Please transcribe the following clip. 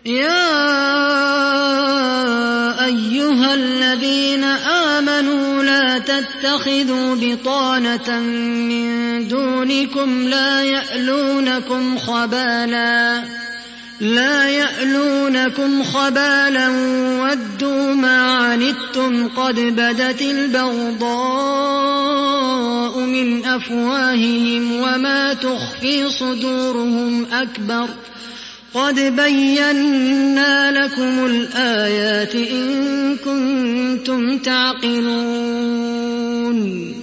يا أيها الذين آمنوا لا تتخذوا بطانة من دونكم لا يألونكم خبالا ودوا ما عنتم قد بدت البغضاء من أفواههم وما تخفي صدورهم أكبر قد بينا لكم الآيات إن كنتم تعقلون